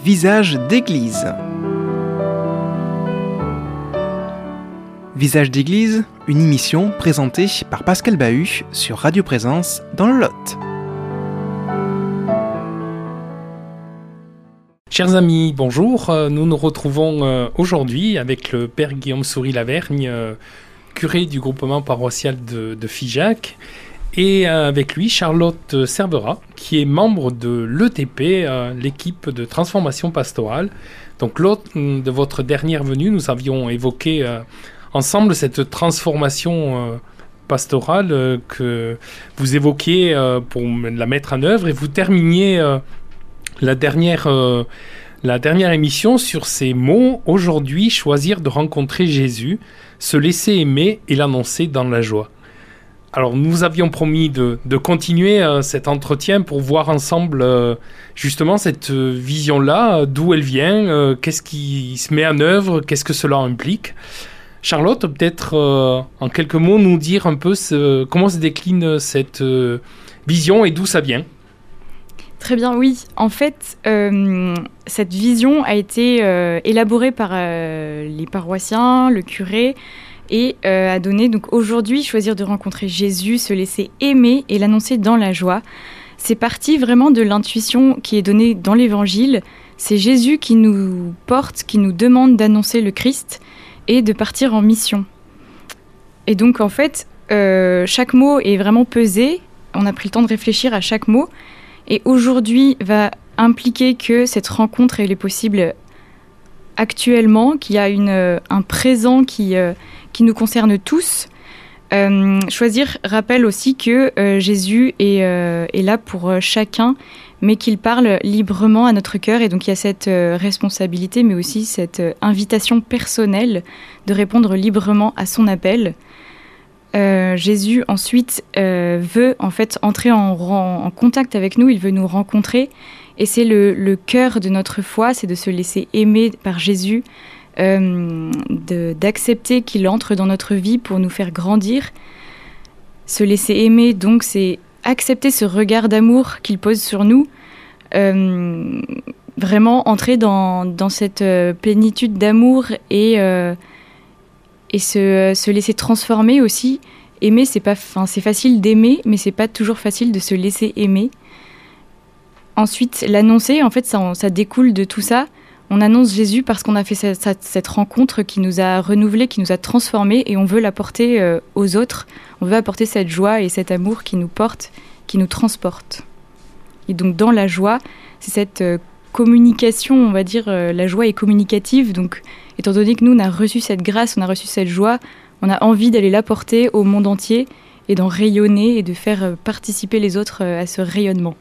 Visage d'église. Visage d'église, une émission présentée par Pascal Bahut sur Radio Présence dans le Lot. Chers amis, bonjour. Nous nous retrouvons aujourd'hui avec le Père Guillaume Souris-Lavergne, curé du groupement paroissial de Figeac, et avec lui Charlotte Cervera, qui est membre de l'ETP, l'équipe de transformation pastorale. Donc lors de votre dernière venue, nous avions évoqué ensemble cette transformation pastorale que vous évoquiez pour la mettre en œuvre, et vous terminiez la dernière émission sur ces mots: aujourd'hui, choisir de rencontrer Jésus, se laisser aimer et l'annoncer dans la joie. Alors, nous avions promis de continuer cet entretien pour voir ensemble justement cette vision-là, d'où elle vient, qu'est-ce qui se met en œuvre, qu'est-ce que cela implique. Charlotte, peut-être en quelques mots nous dire un peu comment se décline cette vision et d'où ça vient. Très bien, oui. En fait, cette vision a été élaborée par les paroissiens, le curé, et a donné donc aujourd'hui choisir de rencontrer Jésus, se laisser aimer et l'annoncer dans la joie. C'est parti vraiment de l'intuition qui est donnée dans l'Évangile. C'est Jésus qui nous porte, qui nous demande d'annoncer le Christ et de partir en mission. Et donc en fait, chaque mot est vraiment pesé. On a pris le temps de réfléchir à chaque mot. Et aujourd'hui va impliquer que cette rencontre elle est possible actuellement, qu'il y a un présent qui nous concerne tous. Choisir rappelle aussi que Jésus est là pour chacun, mais qu'il parle librement à notre cœur. Et donc il y a cette responsabilité, mais aussi cette invitation personnelle de répondre librement à son appel. Jésus ensuite veut en fait entrer en contact avec nous, il veut nous rencontrer, et c'est le cœur de notre foi, c'est de se laisser aimer par Jésus, d'accepter qu'il entre dans notre vie pour nous faire grandir. Se laisser aimer, donc c'est accepter ce regard d'amour qu'il pose sur nous, vraiment entrer dans cette plénitude d'amour et se laisser transformer aussi. Aimer, c'est facile d'aimer, mais c'est pas toujours facile de se laisser aimer. Ensuite, l'annoncer, en fait, ça découle de tout ça. On annonce Jésus parce qu'on a fait cette rencontre qui nous a renouvelés, qui nous a transformés, et on veut l'apporter aux autres. On veut apporter cette joie et cet amour qui nous porte, qui nous transporte. Et donc, dans la joie, c'est cette communication, on va dire, la joie est communicative. Donc, étant donné que nous, on a reçu cette grâce, on a reçu cette joie, on a envie d'aller l'apporter au monde entier et d'en rayonner et de faire participer les autres à ce rayonnement.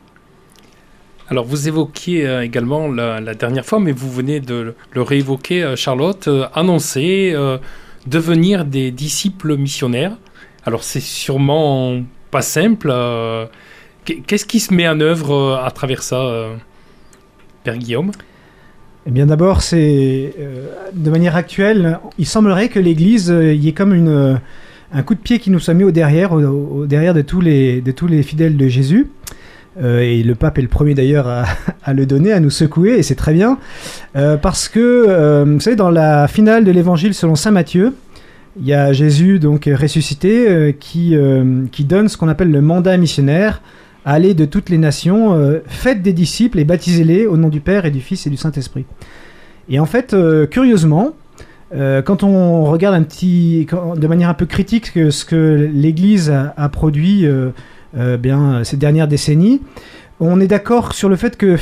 Alors, vous évoquiez également la dernière fois, mais vous venez de le réévoquer, Charlotte, annoncer, devenir des disciples missionnaires. Alors, c'est sûrement pas simple. Qu'est-ce qui se met en œuvre à travers ça, Père Guillaume ? Eh bien d'abord, c'est de manière actuelle, il semblerait que l'Église, y ait comme un coup de pied qui nous soit mis au derrière de tous les fidèles de Jésus. Et le pape est le premier d'ailleurs à le donner, à nous secouer, et c'est très bien. Parce que, vous savez, dans la finale de l'Évangile selon saint Matthieu, il y a Jésus donc ressuscité qui donne ce qu'on appelle le mandat missionnaire: allez de toutes les nations, faites des disciples et baptisez-les au nom du Père et du Fils et du Saint-Esprit. Et en fait, curieusement, quand on regarde de manière un peu critique ce que l'Église a produit ces dernières décennies, on est d'accord sur le fait que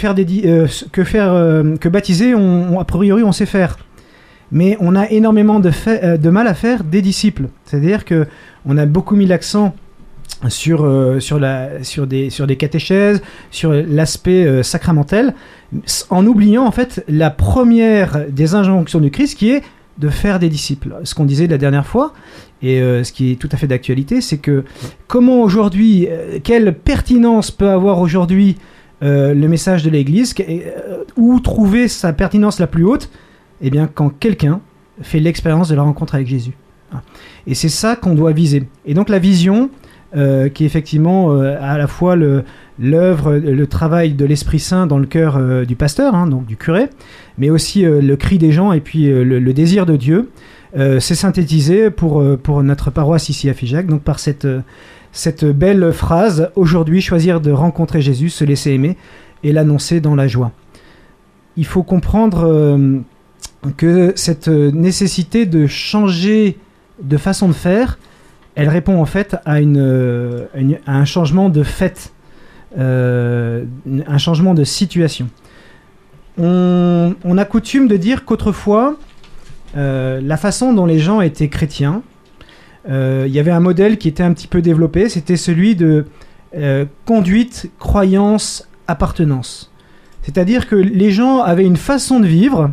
baptiser, a priori, on sait faire. Mais on a énormément de mal à faire des disciples. C'est-à-dire qu'on a beaucoup mis l'accent sur des catéchèses, sur l'aspect sacramentel, en oubliant en fait la première des injonctions du Christ, qui est de faire des disciples. Ce qu'on disait la dernière fois, et ce qui est tout à fait d'actualité, c'est que comment aujourd'hui, quelle pertinence peut avoir aujourd'hui le message de l'Église, où trouver sa pertinence la plus haute? Eh bien, quand quelqu'un fait l'expérience de la rencontre avec Jésus. Et c'est ça qu'on doit viser. Et donc la vision, qui est effectivement à la fois l'œuvre, le travail de l'Esprit Saint dans le cœur du pasteur, donc du curé, mais aussi le cri des gens et puis le désir de Dieu. C'est synthétisé pour notre paroisse ici à Figeac, donc par cette belle phrase « Aujourd'hui, choisir de rencontrer Jésus, se laisser aimer et l'annoncer dans la joie ». Il faut comprendre que cette nécessité de changer de façon de faire, elle répond en fait à un changement de fait, un changement de situation. On a coutume de dire qu'autrefois, la façon dont les gens étaient chrétiens, il y avait un modèle qui était un petit peu développé, c'était celui de conduite, croyance, appartenance. C'est-à-dire que les gens avaient une façon de vivre,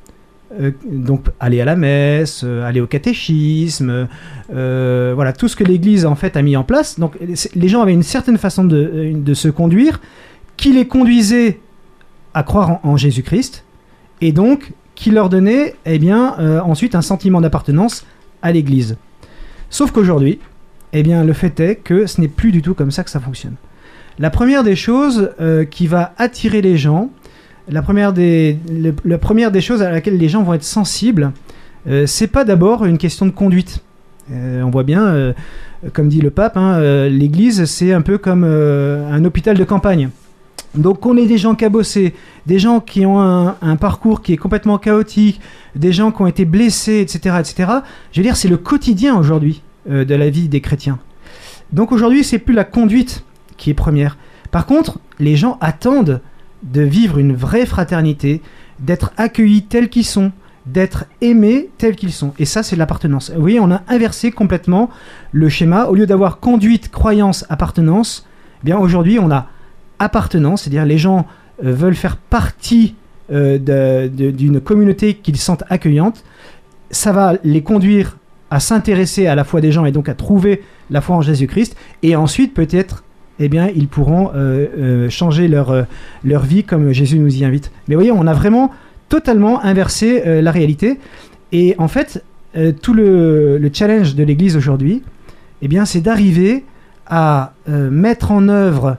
donc aller à la messe, aller au catéchisme, voilà, tout ce que l'Église en fait a mis en place. Donc les gens avaient une certaine façon de se conduire qui les conduisait à croire en Jésus-Christ et donc qui leur donnait ensuite un sentiment d'appartenance à l'Église. Sauf qu'aujourd'hui, le fait est que ce n'est plus du tout comme ça que ça fonctionne. La première des choses qui va attirer les gens, la première des choses à laquelle les gens vont être sensibles, c'est pas d'abord une question de conduite. On voit bien, comme dit le pape, l'Église c'est un peu comme un hôpital de campagne. Donc on est des gens cabossés, des gens qui ont un parcours qui est complètement chaotique, des gens qui ont été blessés, etc., etc. Je veux dire, c'est le quotidien aujourd'hui de la vie des chrétiens. Donc aujourd'hui, c'est plus la conduite qui est première. Par contre, les gens attendent de vivre une vraie fraternité, d'être accueillis tels qu'ils sont, d'être aimés tels qu'ils sont. Et ça, c'est l'appartenance. Vous voyez, on a inversé complètement le schéma. Au lieu d'avoir conduite, croyance, appartenance, aujourd'hui, on a appartenance, c'est-à-dire les gens veulent faire partie d'une communauté qu'ils sentent accueillante. Ça va les conduire à s'intéresser à la foi des gens et donc à trouver la foi en Jésus-Christ. Et ensuite, peut-être, ils pourront changer leur vie comme Jésus nous y invite. Mais vous voyez, on a vraiment totalement inversé la réalité. Et en fait, tout le challenge de l'Église aujourd'hui, c'est d'arriver à mettre en œuvre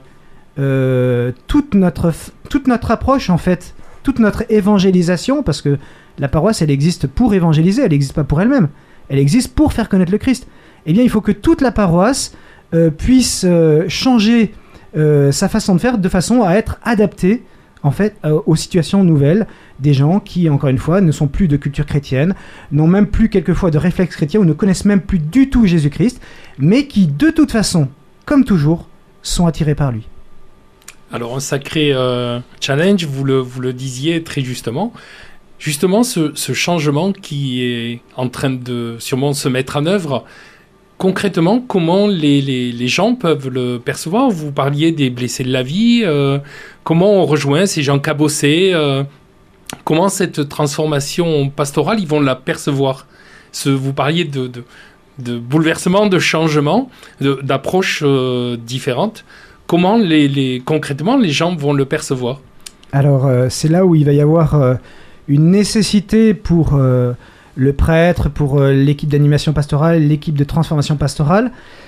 toute notre approche, en fait, toute notre évangélisation, parce que la paroisse, elle existe pour évangéliser, elle n'existe pas pour elle-même. Elle existe pour faire connaître le Christ. Il faut que toute la paroisse puisse changer sa façon de faire de façon à être adaptée en fait aux situations nouvelles des gens qui, encore une fois, ne sont plus de culture chrétienne, n'ont même plus quelquefois de réflexes chrétiens ou ne connaissent même plus du tout Jésus-Christ, mais qui de toute façon, comme toujours, sont attirés par lui. Alors un sacré challenge, vous le disiez très justement. Justement, ce changement qui est en train de sûrement se mettre en œuvre, concrètement, comment les gens peuvent le percevoir ? Vous parliez des blessés de la vie, comment on rejoint ces gens cabossés, comment cette transformation pastorale, ils vont la percevoir ? Vous parliez de bouleversement, de changement, d'approches différentes. Comment concrètement les gens vont le percevoir ? Alors, c'est là où il va y avoir une nécessité pour le prêtre, pour l'équipe d'animation pastorale, l'équipe de transformation pastorale,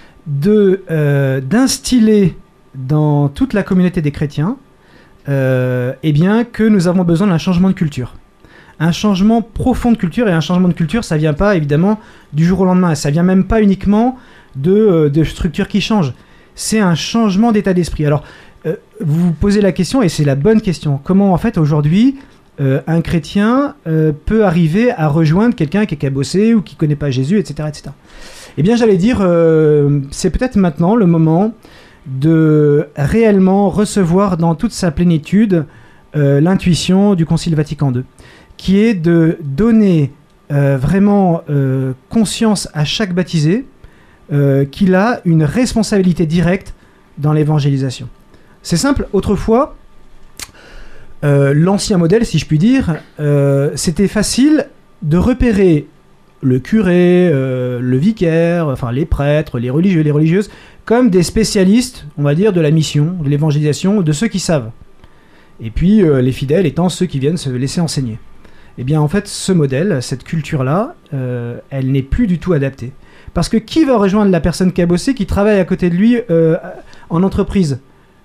d'instiller dans toute la communauté des chrétiens que nous avons besoin d'un changement de culture. Un changement profond de culture, et un changement de culture, ça ne vient pas évidemment du jour au lendemain, ça ne vient même pas uniquement de structures qui changent. C'est un changement d'état d'esprit. Alors, vous vous posez la question, et c'est la bonne question. Comment, en fait, aujourd'hui, un chrétien peut arriver à rejoindre quelqu'un qui est cabossé ou qui ne connaît pas Jésus, etc., etc. J'allais dire, c'est peut-être maintenant le moment de réellement recevoir dans toute sa plénitude l'intuition du Concile Vatican II, qui est de donner vraiment conscience à chaque baptisé qu'il a une responsabilité directe dans l'évangélisation. C'est simple, autrefois, l'ancien modèle, si je puis dire, c'était facile de repérer le curé, le vicaire, enfin les prêtres, les religieux, les religieuses, comme des spécialistes, on va dire, de la mission, de l'évangélisation, de ceux qui savent. Et puis les fidèles étant ceux qui viennent se laisser enseigner. En fait, ce modèle, cette culture-là, elle n'est plus du tout adaptée. Parce que qui va rejoindre la personne cabossée qui travaille à côté de lui en entreprise ?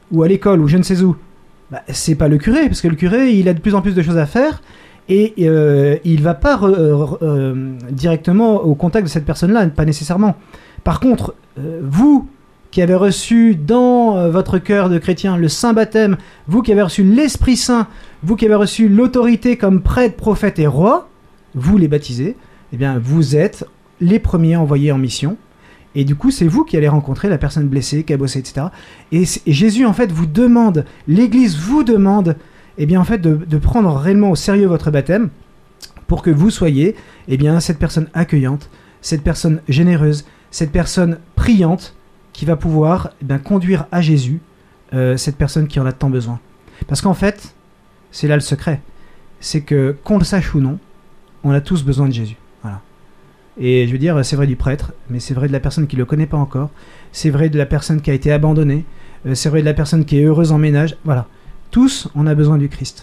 ou à l'école, ou je ne sais où, c'est pas le curé, parce que le curé, il a de plus en plus de choses à faire, et il va pas directement au contact de cette personne-là, pas nécessairement. Par contre, vous qui avez reçu dans votre cœur de chrétien le saint baptême, vous qui avez reçu l'Esprit Saint, vous qui avez reçu l'autorité comme prêtre, prophète et roi, vous les baptisés, eh bien vous êtes les premiers envoyés en mission. Et du coup, c'est vous qui allez rencontrer la personne blessée, cabossée, etc. Et Jésus, en fait, vous demande, l'Église vous demande, eh bien, en fait, de prendre réellement au sérieux votre baptême pour que vous soyez, eh bien, cette personne accueillante, cette personne généreuse, cette personne priante qui va pouvoir conduire à Jésus cette personne qui en a tant besoin. Parce qu'en fait, c'est là le secret. C'est que, qu'on le sache ou non, on a tous besoin de Jésus. Voilà. Et je veux dire, c'est vrai du prêtre, mais c'est vrai de la personne qui ne le connaît pas encore, c'est vrai de la personne qui a été abandonnée, c'est vrai de la personne qui est heureuse en ménage. Voilà. Tous, on a besoin du Christ.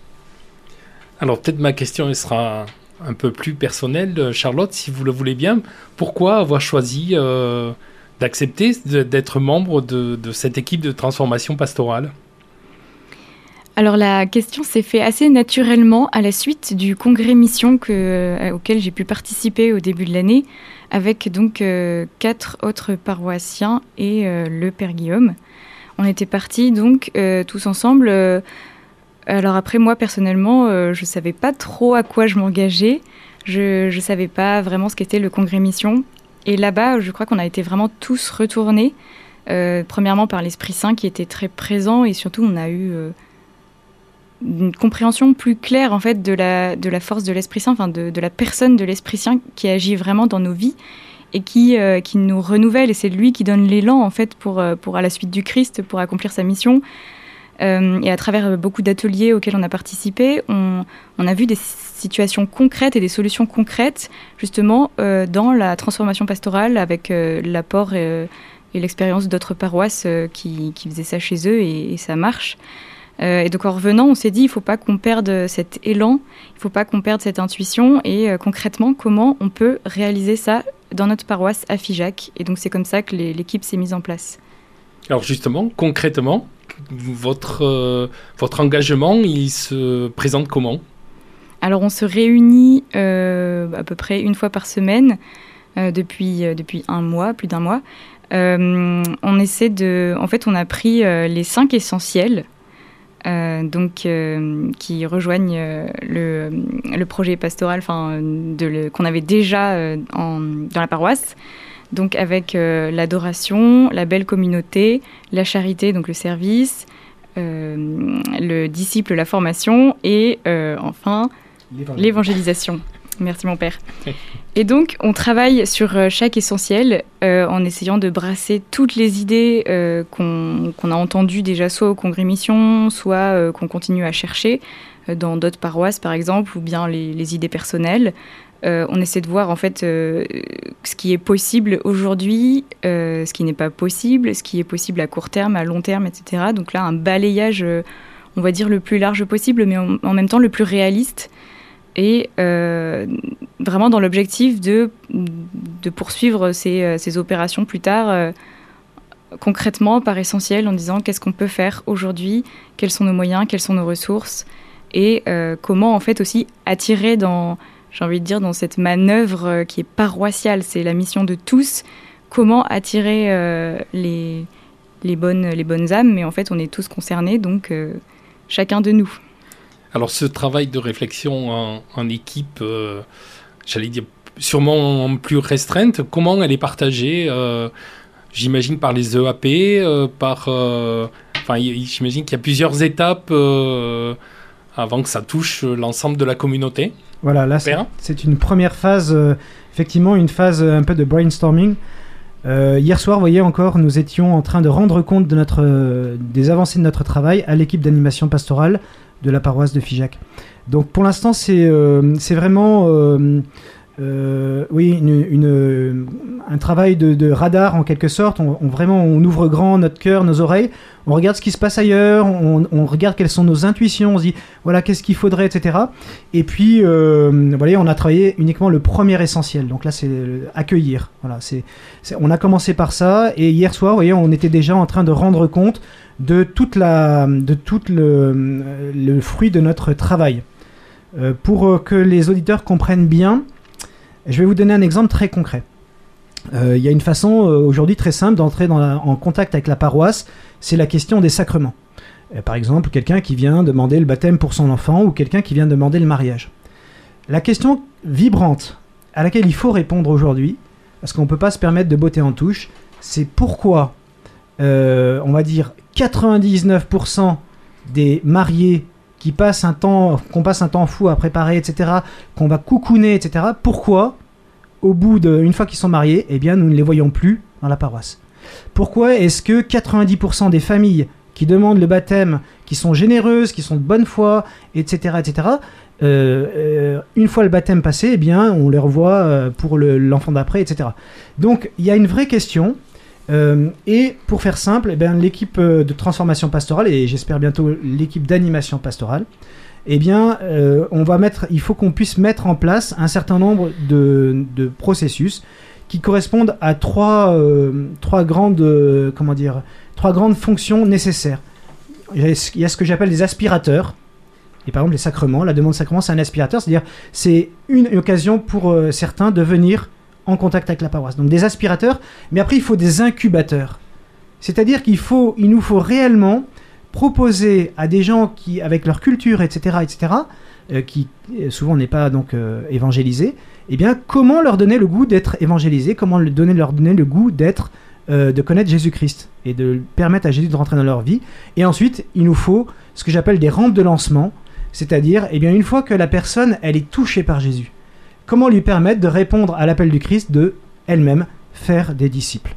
Alors peut-être ma question elle sera un peu plus personnelle. Charlotte, si vous le voulez bien, pourquoi avoir choisi d'accepter d'être membre de cette équipe de transformation pastorale ? Alors la question s'est faite assez naturellement à la suite du congrès mission auquel j'ai pu participer au début de l'année avec donc 4 autres paroissiens et le Père Guillaume. On était partis donc tous ensemble. Alors après moi personnellement, je ne savais pas trop à quoi je m'engageais. Je ne savais pas vraiment ce qu'était le congrès mission. Et là-bas, je crois qu'on a été vraiment tous retournés. Premièrement par l'Esprit Saint qui était très présent et surtout on a eu... une compréhension plus claire en fait de la force de l'Esprit Saint, enfin de la personne de l'Esprit Saint qui agit vraiment dans nos vies et qui nous renouvelle, et c'est lui qui donne l'élan en fait pour à la suite du Christ, pour accomplir sa mission. Et à travers beaucoup d'ateliers auxquels on a participé, on a vu des situations concrètes et des solutions concrètes justement dans la transformation pastorale avec l'apport et l'expérience d'autres paroisses qui faisaient ça chez eux et ça marche. Et donc en revenant, on s'est dit, il ne faut pas qu'on perde cet élan, il ne faut pas qu'on perde cette intuition, et concrètement, comment on peut réaliser ça dans notre paroisse à Figeac. Et donc c'est comme ça que l'équipe s'est mise en place. Alors justement, concrètement, votre engagement, il se présente comment ? Alors on se réunit à peu près une fois par semaine, depuis un mois, plus d'un mois. On essaie en fait, on a pris les 5 essentiels, qui rejoignent le projet pastoral qu'on avait déjà dans la paroisse, donc avec l'adoration, la belle communauté, la charité, donc le service, le disciple, la formation et enfin l'évangélisation. Merci mon père. Et donc, on travaille sur chaque essentiel en essayant de brasser toutes les idées qu'on a entendues déjà soit au congrès mission, soit qu'on continue à chercher dans d'autres paroisses par exemple, ou bien les idées personnelles. On essaie de voir en fait ce qui est possible aujourd'hui, ce qui n'est pas possible, ce qui est possible à court terme, à long terme, etc. Donc là, un balayage, on va dire le plus large possible, mais en même temps le plus réaliste. Et vraiment dans l'objectif de poursuivre ces opérations plus tard, concrètement, par essentiel, en disant qu'est-ce qu'on peut faire aujourd'hui, quels sont nos moyens, quelles sont nos ressources, et comment en fait aussi attirer dans cette manœuvre qui est paroissiale, c'est la mission de tous, comment attirer les bonnes âmes, mais en fait on est tous concernés, donc chacun de nous. Alors ce travail de réflexion en équipe, j'allais dire sûrement plus restreinte, comment elle est partagée j'imagine par les EAP, j'imagine qu'il y a plusieurs étapes avant que ça touche l'ensemble de la communauté. Voilà, là c'est une première phase, effectivement une phase un peu de brainstorming. Hier soir, vous voyez encore, nous étions en train de rendre compte des avancées de notre travail à l'équipe d'animation pastorale de la paroisse de Figeac. Donc pour l'instant, c'est vraiment un travail de radar en quelque sorte. On ouvre grand notre cœur, nos oreilles, on regarde ce qui se passe ailleurs, on regarde quelles sont nos intuitions, on se dit voilà qu'est-ce qu'il faudrait, etc. Et puis on a travaillé uniquement le premier essentiel. Donc là c'est accueillir. Voilà, on a commencé par ça et hier soir, vous voyez, on était déjà en train de rendre compte de tout le fruit de notre travail. Pour que les auditeurs comprennent bien, je vais vous donner un exemple très concret. Il y a une façon aujourd'hui très simple d'entrer en contact avec la paroisse, c'est la question des sacrements. Par exemple, quelqu'un qui vient demander le baptême pour son enfant ou quelqu'un qui vient demander le mariage. La question vibrante à laquelle il faut répondre aujourd'hui, parce qu'on ne peut pas se permettre de botter en touche, c'est pourquoi, on va dire, 99% des mariés qu'on passe un temps fou à préparer, etc., qu'on va coucouner, etc., pourquoi, une fois qu'ils sont mariés, eh bien, nous ne les voyons plus dans la paroisse? Pourquoi est-ce que 90% des familles qui demandent le baptême, qui sont généreuses, qui sont de bonne foi, etc., une fois le baptême passé, eh bien, on les revoit pour l'enfant d'après, etc. Donc, il y a une vraie question. Et pour faire simple, eh bien, l'équipe de transformation pastorale, et j'espère bientôt l'équipe d'animation pastorale, eh bien, il faut qu'on puisse mettre en place un certain nombre de processus qui correspondent à trois grandes fonctions nécessaires. Il y a ce que j'appelle des aspirateurs. Et par exemple, les sacrements, la demande de sacrement, c'est un aspirateur, c'est-à-dire c'est une occasion pour certains de venir en contact avec la paroisse. Donc des aspirateurs, mais après il faut des incubateurs. C'est-à-dire qu'il nous faut réellement proposer à des gens qui, avec leur culture, etc., qui souvent n'est pas donc évangélisés, eh bien comment leur donner le goût d'être évangélisés, comment leur donner le goût de connaître Jésus-Christ et de permettre à Jésus de rentrer dans leur vie. Et ensuite, il nous faut ce que j'appelle des rampes de lancement, c'est-à-dire, eh bien, une fois que la personne elle est touchée par Jésus, comment lui permettre de répondre à l'appel du Christ de elle-même faire des disciples.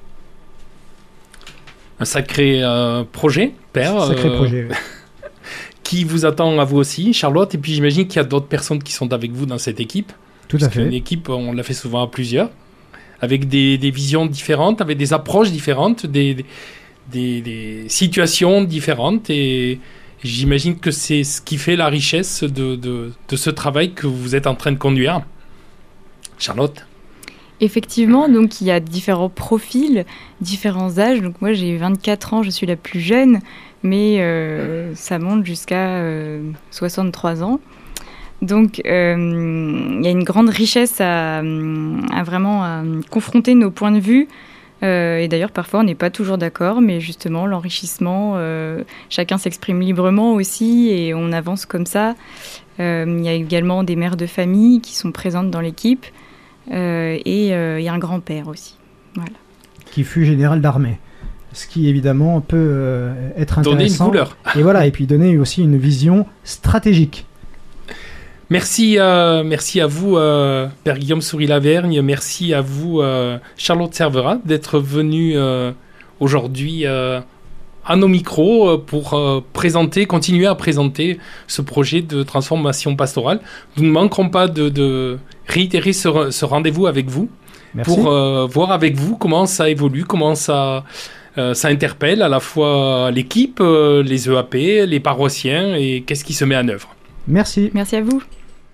Un sacré projet, Père. Sacré projet, oui. Qui vous attend à vous aussi, Charlotte. Et puis j'imagine qu'il y a d'autres personnes qui sont avec vous dans cette équipe. Tout à fait. Une équipe, on l'a fait souvent à plusieurs, avec des visions différentes, avec des approches différentes, des situations différentes. Et j'imagine que c'est ce qui fait la richesse de ce travail que vous êtes en train de conduire. Charlotte? Effectivement, donc il y a différents profils, différents âges. Donc moi j'ai 24 ans, je suis la plus jeune, mais ça monte jusqu'à 63 ans. Donc il y a une grande richesse à vraiment confronter nos points de vue. Et d'ailleurs parfois on n'est pas toujours d'accord, mais justement l'enrichissement, chacun s'exprime librement aussi et on avance comme ça. Il y a également des mères de famille qui sont présentes dans l'équipe. Et il y a un grand-père aussi. Voilà. Qui fut général d'armée. Ce qui évidemment peut être intéressant. Donner une couleur. Et voilà, et puis donner aussi une vision stratégique. Merci à vous, Père Guillaume Soury-Lavergne. Merci à vous, Charlotte Cervera, d'être venue aujourd'hui à nos micros pour continuer à présenter ce projet de transformation pastorale. Nous ne manquerons pas de réitérer ce rendez-vous avec vous. Merci. Pour voir avec vous comment ça évolue, comment ça interpelle à la fois l'équipe, les EAP, les paroissiens et qu'est-ce qui se met en œuvre. Merci. Merci à vous.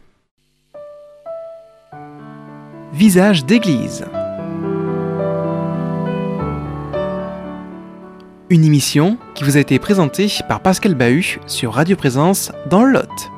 Visage d'église. Une émission qui vous a été présentée par Pascal Bahut sur Radio Présence dans le Lot.